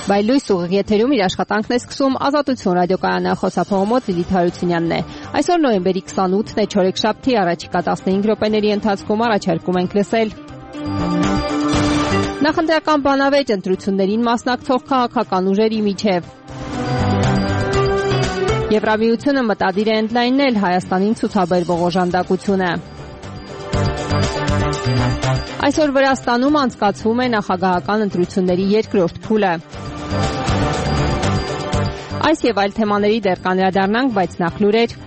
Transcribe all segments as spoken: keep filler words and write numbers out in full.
Բայլույս ուղիղ եթերում իր աշխատանքն է սկսում Ազատություն ռադիոկայանի խոսափողոմոց Լիլիթ Հարությունյանն է։ Այսօր նոյեմբերի քսանութն է, չորեքշաբթի, առաջիկա տասնհինգ րոպեների ընթացքում առաջարկում ենք լսել. Նախընտրական բանավեճ ընտրություններին մասնակցող քաղաքական ուժերի միջև։ Եվրամիությունը մտադիր է ընդլայնել Հայաստանին ցուցաբերվող օժանդակությունը։ Այսօր Վրաստանում անցկացվում է նախագահական ընտրությունների երկրորդ փուլը։ Այս եւ այլ թեմաների դեռ կանրադառնանք, բայց նախ լուրեր։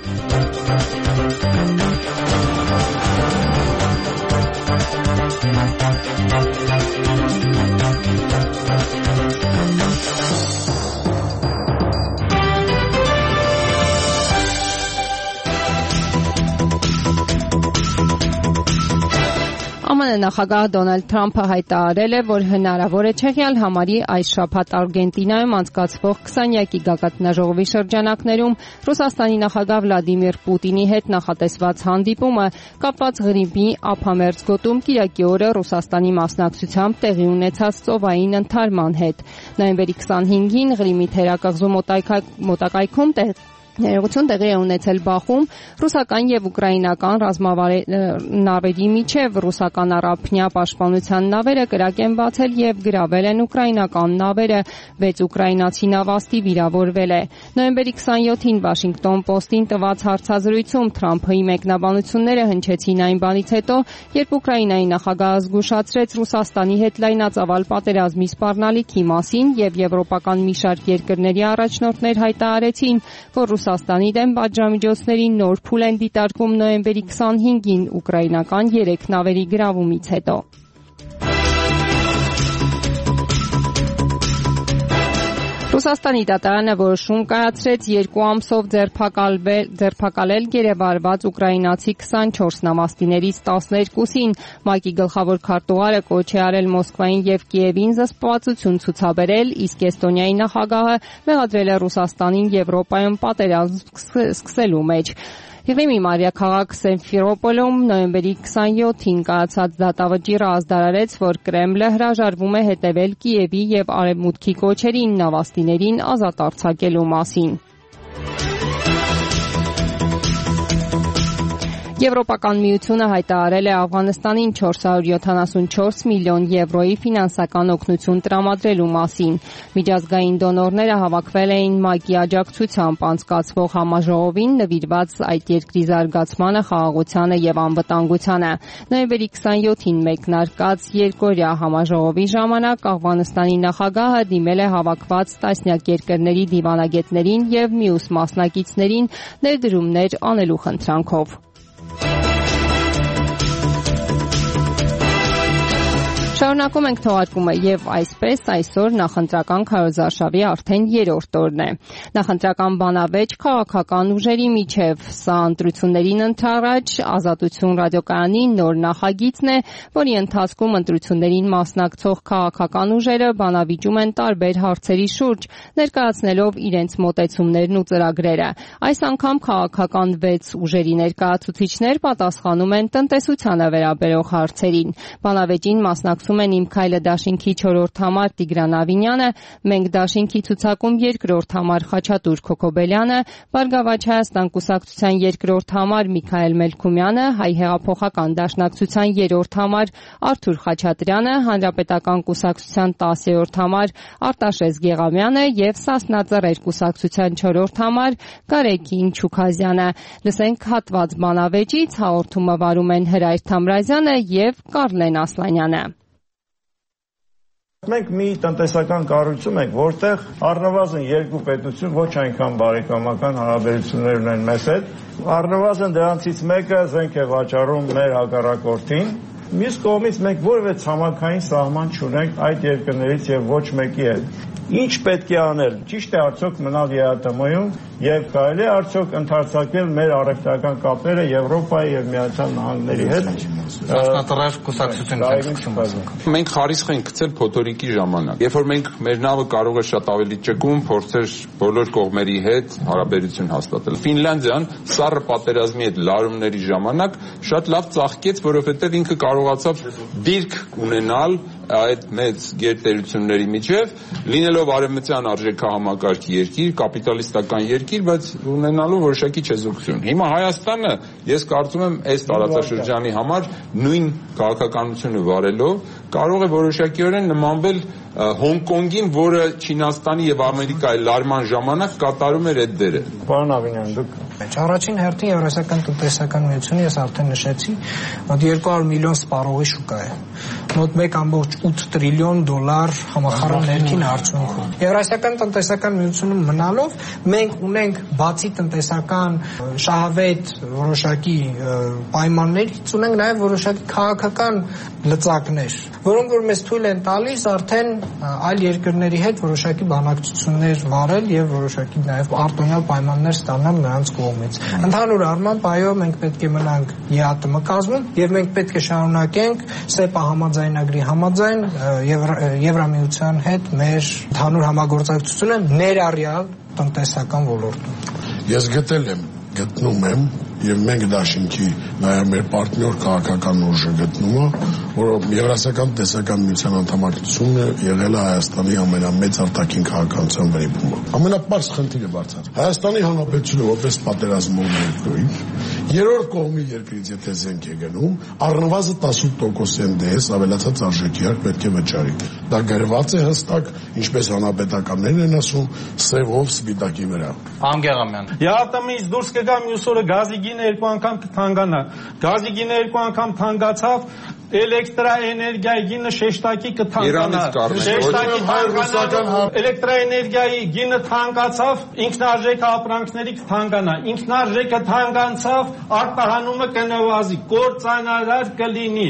ԱՄՆ նախագահ Դոնալդ Թրամփը հայտարարել է, որ հնարավոր է չեղյալ համարի այս շաբաթ Արգենտինայում անցկացվող քսանյակի գագաթնաժողովի շրջանակներում Ռուսաստանի նախագահ Վլադիմիր Պուտինի հետ նախատեսված հանդիպումը կապված Ղրիմի ափամերձ գոտում կիրակի օրը Ռուսաստանի մասնակցությամբ տեղի ունեցած ծովային ընդհարման հետ։ Նոյեմբերի քսանհինգին Ղրիմի թերակղզու մոտակայքում տեղ Ներողություն տեղի է ունեցել Բախում ռուսական եւ ուկրաինական ռազմավարների միջև ռուսական առափնյա պաշտպանության նավերը կրակ են բացել եւ գրավել են ուկրաինական նավերը, վեց ուկրաինացի նավաստի վիրավորվել է։ Նոյեմբերի քսանյոթին Washington Post-ին տված հարցազրույցում Թրամփի մեկնաբանությունները հնչեցին այն բանից հետո, երբ Ուկրաինայի նախագահը զգուշացրեց Ռուսաստանի հետ լայնածավալ պատերազմի սպառնալիքի մասին եւ եվրոպական մի շարք երկրների առաջնորդներ հայտարարեցին, որ Ռուսաստանի դեմ պատժամիջոցների նոր փուլ են դիտարկում նոյեմբերի քսանհինգին ուկրաինական երեք նավերի գրավումից հետո։ Ռուսաստանի դատարանը որոշում կայացրեց երկու ամսով ձերբակալել գերեվարված ուկրաինացի քսանչորս նավաստիներից տասներկուսին։ ՄԱԿ-ի գլխավոր քարտուղարը կոչ է արել Մոսկվային եւ Կիևին զսպվածություն ցուցաբերել, իսկ Էստոնիայի նախագահը մեղադրել է Ռուսաստանին Եվրոպայում պատերազմ սկսելու մեջ։ Ղրիմի մայրաքաղաք Սիմֆերոպոլում նոյեմբերի քսանյոթին կայացած դատավճիռը ազդարարեց, որ Կրեմլը հրաժարվում է հետևել Կիևի եւ Արևմուտքի կոչերին նավաստիներին ազատ արձակելու մասին։ Եվրոպական միությունը հայտարարել է Աֆղանստանին չորս հարյուր յոթանասունչորս միլիոն եվրոյի ֆինանսական օգնություն տրամադրելու մասին։ Միջազգային դոնորները հավաքվել էին ՄԱԿ-ի աջակցությամբ անցկացվող համաժողովին նվիրված այդ երկրի զարգացմանը, խաղաղությանը եւ անվտանգությանը։ Նոյեմբերի քսանյոթին մեկնարկած երկօրյա համաժողովի ժամանակ Աֆղանստանի նախագահը դիմել է հավաքված տասնյակ երկրների դիվանագետներին եւ մյուս մասնակիցներին ներդրումներ անելու խնդրանքով։ Շարունակում ենք թողարկումը եւ այսպես այսօր նախընտրական քարոզարշավի արդեն երրորդ օրն է։ Նախընտրական բանավեճ քաղաքական ուժերի միջև սա ընտրություններին ընդառաջ Ազատություն ռադիոկայանի նոր նախագիծն է, որի ընթացքում ընտրություններին մասնակցող քաղաքական ուժերը բանավիճում են տարբեր հարցերի շուրջ, ներկայացնելով իրենց մոտեցումներն ու ծրագրերը։ Այս անգամ քաղաքական վեց ուժերի ներկայացուցիչներ պատասխանում են տնտեսությանը վերաբերող հարցերին։ Բանավեճին մասնակցում են Իմ քայլը դաշինքի չորրորդ համար Տիգրան Ավինյանը, Մենք դաշինքի ցուցակում երկրորդ համար Խաչատուր Քոքոբելյանը, Բարգավաճ Հայաստան կուսակցության երկրորդ համար Միքայել Մելքումյանը, Հայ հեղափոխական դաշնակցության երրորդ համար Արթուր Խաչատրյանը, Հանրապետական կուսակցության տասերորդ համար Արտաշես Գեղամյանը եւ Սասնա Ծռեր կուսակցության չորրորդ համար Գարեգին Չուքազյանը։ Լսենք հատված բանավեճից, հաղորդումը վարում են Հրայր Թամրազյանը եւ Կարլեն Ասլանյանը։ Մենք մի տնտեսական կառույցում ենք, որտեղ առնվազն երկու պետություն ոչ այնքան բարեկամական հարաբերություններ ունեն մեզ հետ, առնվազն դրանցից մեկը զենք է վաճառում մեր հակառակորդին, մյուս կողմից մենք որևէ ցամաքային սահման չունենք այդ երկրներից եւ ոչ մեկի հետ։ Ինչ պետք է անել։ Ճիշտ է արդյոք մնալ ԵԱՏՄ-ում եւ կարելի է արդյոք ընդարձակել մեր առևտրական կապերը Եվրոպայի եւ Միացյալ Նահանգների հետ։ Մասնատռար կուսակցությունից ենք սկսում։ Մենք խարիսխ ենք գցել փոթորիկի ժամանակ։ Երբ որ մենք մեր նավը կարող է շատ ավելի ճկուն փորձեր բոլոր կողմերի հետ հարաբերություն հաստատել։ Ֆինլանդիան սառը պատերազմի հետ լարումների ժամանակ շատ լավ ծաղկեց, որովհետեւ ինքը կարողացավ դիրք ունենալ այդ մեծ գերտերությունների միջև, լինելով արևմտյան արժեքահամակարգի երկիր, կապիտալիստական երկիր, բայց ունենալու որոշակի չեզոքություն։ Հիմա Հայաստանը, ես կարծում եմ, այս տարածաշրջանի համար նույն քաղաքականությունը վարելով կարող է որոշակիորեն նմանվել Հոնկոնգին, որը Չինաստանի եւ Ամերիկայի լարման ժամանակ կատարում էր այդ դերը։ Պարոն Ավինյան, դուք Առաջին հերթին Եվրասիական տնտեսական միությունը, ես արդեն նշեցի, մոտ երկու հարյուր միլիոն սպառողի շուկա է։ Մոտ մեկ կόμma ութ տրիլիոն դոլար համախառն ներքին արդյունքում։ Եվրասիական տնտեսական միությունում մնալով մենք ունենք բացի տնտեսական շահավետ որոշակի պայմաններից, ունենք նաև որոշակի քաղաքական լծակներ, որոնք որ մեզ թույլ են տալիս արդեն այլ երկրների հետ որոշակի բանակցություններ վարել եւ որոշակի նաև արտոնյալ պայմաններ ստանալ նրանց կողմից։ Ընդհանուր առմամբ, այո, մենք պետք է մնանք ԵԱՏՄ կազմում եւ մենք պետք է շարունակենք ՍԵՊԱ համաձայնագրի համաձայն Եվրամիության հետ մեր ընդհանուր համագործակցությունը ներառյալ տնտեսական ոլորտում։ Ես գտել եմ, գտնում եմ եւ մենք դաշինքի նաեւ մեր պարտներ քաղաքական ուժը գտնում է, որ Եվրասիական տնտեսական միության անդամակցությունը եղել է Հայաստանի ամենամեծ արտաքին քաղաքականության վերաբերումը։ Ամենապարզ խնդիրը բարձր։ Հայաստանի Հանրապետությունը որպես պատերազմող երկրի երրորդ կողմի երկրից եթե զենք է գնում, առնվազն տասնութ տոկոսեն դես ավելացած արժեքի հարկ պետք է վճարի։ Դա գրված է հստակ, ինչպես հանրապետականներն են ասում, սևով սպիտակի վրա։ Անգեղամյան։ ԵԱՏՄ-ից դուրս կգա մյուս օրը գազի գինը երկու անգամ կթանկանա։ Գազի գինը երկու անգամ թանկացավ, էլեկտրաէներգիայի գինը շեշտակի կթանկանա։ Շեշտակի թանկանա, էլեկտրաէներգիայի գինը թանկացավ, ինքնարժեքը ապրանքների կթանկանա։ Ինքնարժեքը թանկացավ, արտահանումը կնվազի, կործանարար կլինի։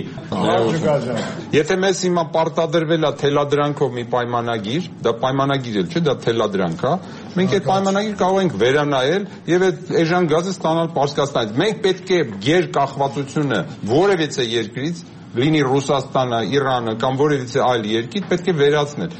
Եթե մեզ հիմա պարտադրվել է թելադրանքով մի պայմանագիր, դա պայմանագիր էլ չէ, դա թելադրանք է, մենք այդ պայմանագիր կարող ենք վերանայել եւ այդ էժան գազը ստանալ Պարսկաստանից։ Մենք պետք է գերկախվածությունը որևիցե երկրից, լինի Ռուսաստանը, Իրանը կամ որևիցե այլ երկիր, պետք է վերացնել։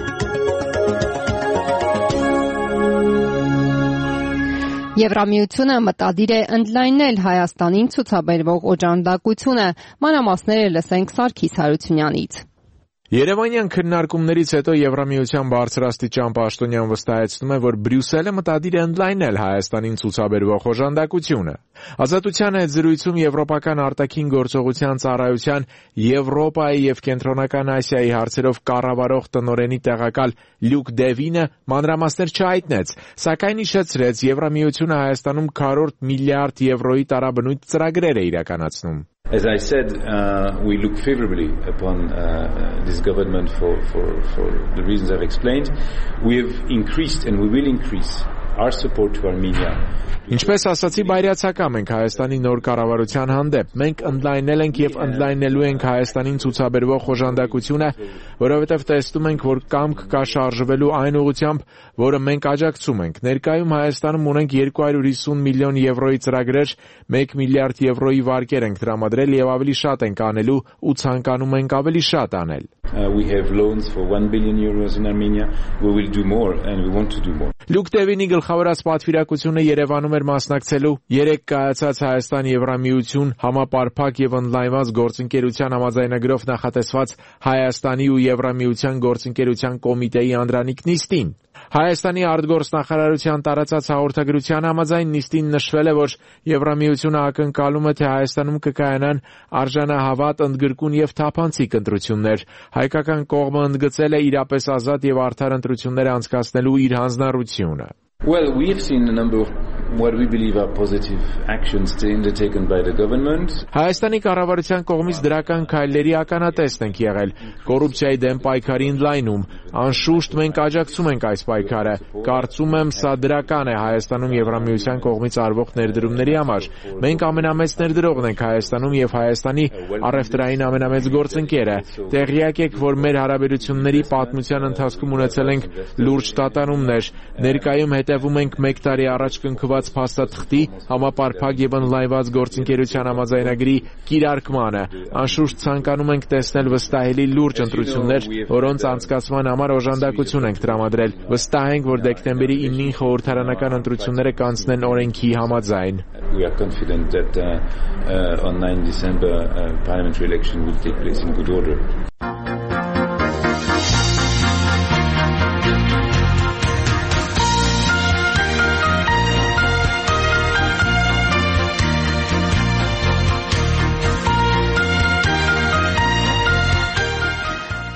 Եվրամիությունը մտադիր է ընդլայնել Հայաստանին ցուցաբերվող օժանդակությունը, մանրամասները լսենք Սարգիս Հարությունյանից։ Երևանյան քննարկումներից հետո Եվրամիության բարձրաստիճան պաշտոնյան վստահեցնում է, որ Բրյուսելը մտադիր է ընդլայնել Հայաստանին ցուցաբերվող օժանդակությունը։ Ազատության հետ զրույցում Եվրոպական արտաքին գործողության ծառայության Եվրոպայի եւ Կենտրոնական Ասիայի հարցերով կառավարող տնօրենի տեղակալ Լյուկ Դևինը մանրամասներ չհայտնեց, սակայն իշխեցրեց Եվրամիությունը Հայաստանում քառորդ միլիարդ եվրոյի տարաբնույթ ծրագրեր է իրականացնում։ As I said, uh, we look favorably upon uh, this government for, for, for the reasons I've explained. We have increased and we will increase our support to Armenia. Ինչպես ասացի, բայրացակամ ենք Հայաստանի նոր կառավարության հանդեպ։ Մենք ընդլայնել ենք եւ ընդլայնելու ենք Հայաստանին ցուցաբերվող օժանդակությունը, որովհետեւ տեսնում ենք, որ կամք կա շարժվելու այն ուղղությամբ, որը մենք աջակցում ենք։ Ներկայում Հայաստանում ունենք երկու հարյուր հիսուն միլիոն եվրոյի ծրագրեր, մեկ միլիարդ եվրոյի վարկեր ենք տրամադրել եւ ավելի շատ ենք անելու ու ցանկանում ենք ավելի շատ անել։ Uh, we have loans for one billion euros in Armenia. We will do more and we want to do more. Լյուկ Դևինի գլխավորած պատվիրակությունը Երևանում էր մասնակցելու երեք կայացած Հայաստան-Եվրամիություն համապարփակ եւ ընդլայնված գործընկերության համաձայնագրով նախատեսված Հայաստանի ու Եվրամիության գործընկերության կոմիտեի անդրանիկ նիստին։ Հայաստանի արտգործնախարարության տարածած հաղորդագրության համաձայն նիստին նշվել է, որ Եվրամիությունը ակնկալում է, թե Հայաստանում կկայանան արժանահավատ, ընդգրկուն եւ թափանցիկ ընտրություններ։ Հայկական կողմը ընդգծել է իրապես ազատ եւ արդար ընտրություններ անցկացնելու իր հանձնառությունը։ Well, we have seen a number of what we believe are positive actions undertaken by the government. Հայաստանի կառավարության կողմից դրական քայլերի ականատեսն ենք եղել։ Կոռուպցիայի դեմ պայքարի ընդլայնում, անշուշտ մենք աջակցում ենք այս պայքարը։ Կարծում եմ, սա դրական է Հայաստանում Եվրամիության կողմից արվող ներդրումների համար։ Մենք ամենամեծ ներդրողն ենք Հայաստանում եւ Հայաստանի առևտրային ամենամեծ գործընկերը։ Տեղյակ եք, որ մեր հարաբերությունների պատմության ընթացքում ունեցել ենք լուրջ տատանումներ։ Ներկայում հետևում ենք մեկ տարի առաջ կնքված փաստաթղթի համապարփակ եւ ընդլայնված գործընկերության համաձայնագրի կիրարկմանը։ Անշուշտ ցանկանում ենք տեսնել վստահելի լուրջ ընտրություններ, որոնց անցկացման համար օժանդակություն ենք տրամադրել։ Վստահ ենք, որ դեկտեմբերի ինին խորհրդարանական ընտրությունները կանցնեն օրենքի համաձայն։ We are confident that uh, uh, on nine December uh, parliamentary election will take place in good order.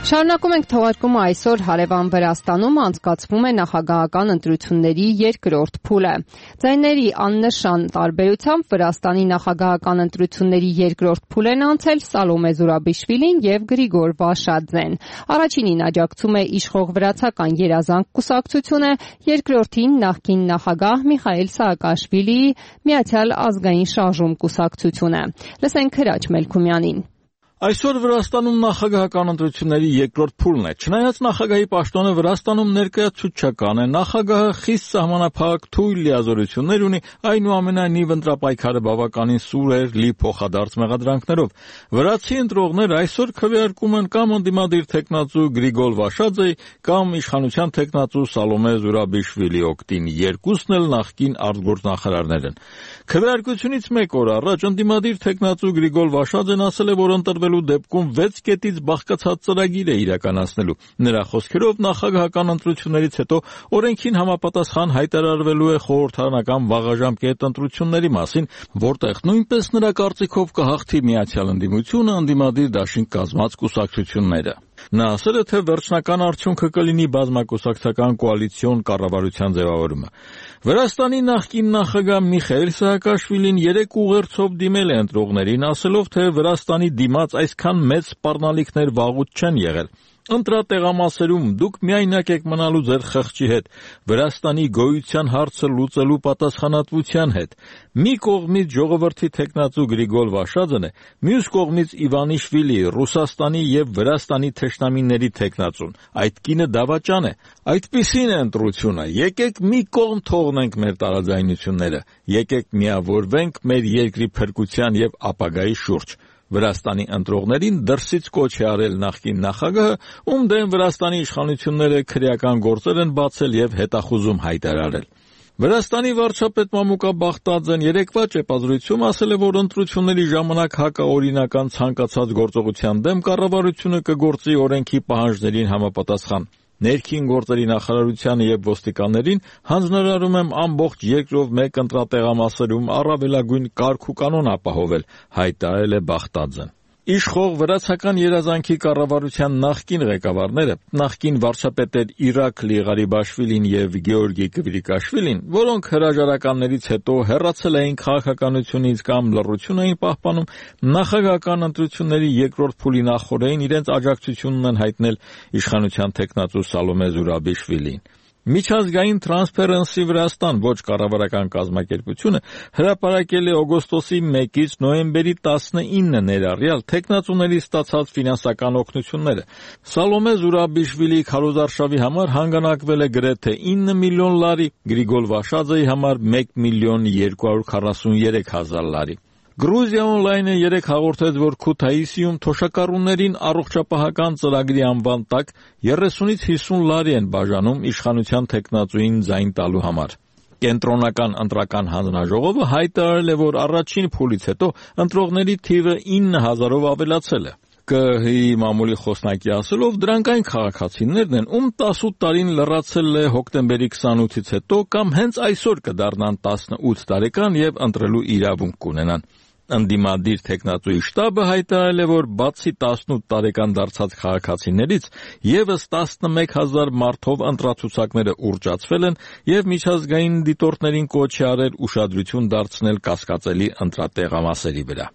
Շարունակում ենք թողարկումը այսօր հարևան Վրաստանում անցկացվում է նախագահական ընտրությունների երկրորդ փուլը։ Ձայների աննշան տարբերությամբ Վրաստանի նախագահական ընտրությունների երկրորդ փուլ են անցել Սալոմե Զուրաբիշվիլին եւ Գրիգոր Վաշադզեն։ Առաջինին աջակցում է իշխող վրացական Երազանք կուսակցությունը, երկրորդին նախկին նախագահ Միխայել Սաակաշվիլիի Միացյալ ազգային շարժում կուսակցությունը։ Լսենք Հրաչ Մելքումյանին։ Այսօր Վրաստանում նախագահական ընտրությունների երկրորդ փուլն է։ Չնայած նախագահի պաշտոնը Վրաստանում ներկայացուցչական է, նախագահը խիստ սահմանափակ թույլ լիազորություններ ունի, այնուամենայնիվ ընտրապայքարը բավականին սուր էր, լի փոխադարձ մեղադրանքներով։ Վրացի ընտրողները այսօր քվեարկում են կամ ընդդիմադիր թեկնածու Գրիգոր Վաշադզեի կամ իշխանության թեկնածու Սալոմե Զուրաբիշվիլի օգտին, երկուսն էլ նախկին արտգործնախարարներ են։ Քվեարկությունից մեկ օր առաջ ընդդիմադիր թեկնածու Գրիգոր Վաշադզեն ասել է, որ ընտրվելու դեպքում վեց կետից բաղկացած ծրագիր է իրականացնելու։ Նրա խոսքերով նախագահական ընտրություններից հետո օրենքին համապատասխան հայտարարվելու է խորհրդարանական վաղաժամկետ ընտրությունների մասին, որտեղ նույնպես նրա կարծիքով կհաղթի Միացյալ ընդդիմությունը, ընդդիմադիր դաշինք կազմած կուսակցությունները։ Նա ասել է, թե վերջնական արդյունքը կլինի բազմակուսակցական կոալիցիոն կառավարության ձևավորումը։ Վրաստանի նախկին նախագահ Միխայել Սաակաշվիլին երեք ուղերձով դիմել է ընտրողներին, ասելով, թե Վրաստանի դիմաց այսքան մեծ սպառնալիքներ վաղուց չեն եղել։ Ընտրատեղամասերում դուք միայնակ եք մնալու ձեր խղճի հետ, Վրաստանի գոյության հարցը լուծելու պատասխանատվության հետ։ Մի կողմից ժողովրդի թեկնածու Գրիգոր Վաշադզեն է, մյուս կողմից Իվանիշվիլի, Ռուսաստանի եւ Վրաստանի թշնամիների թեկնածուն։ Այդ կինը դավաճան է։ Այդպիսին է ընտրությունը։ Եկեք մի կողմ թողնենք մեր տարաձայնությունները, եկեք միավորվենք մեր երկրի փրկության եւ ապագայի շուրջ։ Վրաստանի ընտրողներին դրսից կոչ է արել նախկին նախագահը, ում դեմ Վրաստանի իշխանությունները քրեական գործեր են բացել եւ հետախուզում հայտարարել։ Վրաստանի վարչապետ Մամուկա Բախտաձեն երեկվա ճեպազրույցում ասել է, որ ընտրությունների ժամանակ հակաօրինական ցանկացած գործողության դեմ կառավարությունը կգործի օրենքի պահանջներին համապատասխան։ Ներքին գործերի նախարարությանը եւ ոստիկաններին հանձնարարում եմ ամբողջ երկրով մեկ ընտրատեղամասերում առավելագույն կարգ ու կանոն ապահովել, հայտարարել է Բախտաձեն։ Իշխող վրացական երազանքի կառավարության նախկին ղեկավարները, նախկին վարչապետեր Իրաքլի Ղարիբաշվիլին եւ Գեորգի Կվիրիկաշվիլին, որոնք հրաժարականներից հետո հեռացել էին քաղաքականությունից կամ լռություն էին պահպանում, նախագահական ընտրությունների երկրորդ փուլի նախորդին իրենց աջակցությունն են հայտնել իշխանության թեկնածու Սալոմե Զուրաբիշվիլին։ Միջազգային Transparency Վրաստան ոչ կառավարական կազմակերպությունը հրապարակել է օգոստոսի մեկից նոյեմբերի տասնինը ներառյալ թեկնածուների ստացած ֆինանսական օգնությունները։ Սալոմե Զուրաբիշվիլի քարոզարշավի համար հանգանակվել է գրեթե ինը միլիոն լարի, Գրիգոր Վաշադզեի համար մեկ միլիոն երկու հարյուր քառասուններեք հազար լարի։ Գրուզիա օնլայնը երեք հաղորդեց, որ Քութայիսիում թոշակառուներին առողջապահական ծրագրի անվան տակ երեսունից հիսուն լարի են բաժանում իշխանության թեկնածուին ձայն տալու համար։ Կենտրոնական ընտրական հանձնաժողովը հայտարարել է, որ առաջին փուլից հետո ընտրողների թիվը ինը հազարով ավելացել է։ ԿԸՀ-ի մամուլի խոսնակի ասելով, դրանք այն քաղաքացիներն են, ում տասութ տարին լրացել է հոկտեմբերի քսանութից հետո կամ հենց այսօր կդառնան տասնութ տարեկան եւ ընտրելու իրավունք կունենան։ Ընդդիմադիր թեկնածուի շտաբը հայտարարել է, որ բացի տասնութ տարեկան դարձած քաղաքացիներից եւս տասնմեկ հազար մարդով ընտրացուցակները ուռճացվել են եւ միջազգային դիտորդներին կոչ է արել ուշադրություն դարձնել կասկածելի ընտրատեղամասերի վրա։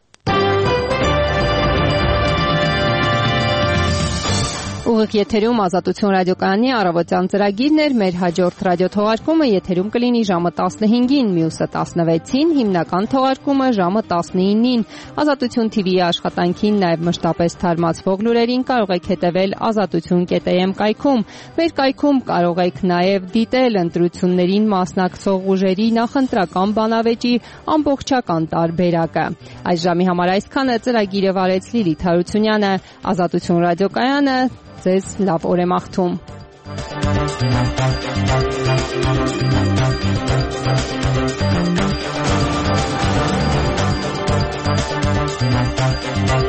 Ուղիղ եթերում Ազատություն ռադիոկայանի առավոտյան ծրագիրն էր, մեր հաջորդ ռադիոթողարկումը եթերում կլինի ժամը տասնհինգին, մյուսը տասնվեցին, հիմնական թողարկումը ժամը տասնինին։ Ազատություն թիվի աշխատանքին, նաև մշտապես թարմացվող լուրերին կարող եք հետևել ազատություն կետ էմ կայքում։ Մեր կայքում կարող եք նաև դիտել ընտրություններին մասնակցող ուժերի նախընտրական բանավեճի ամբողջական տարբերակը։ Այս ժամի համար այսքանը, ծրագիրը վարեց Լիլիթ Հարությունյանը, Ազատություն ռադիոկայանը ձեզ լավ օր է մաղթում։ Thank you.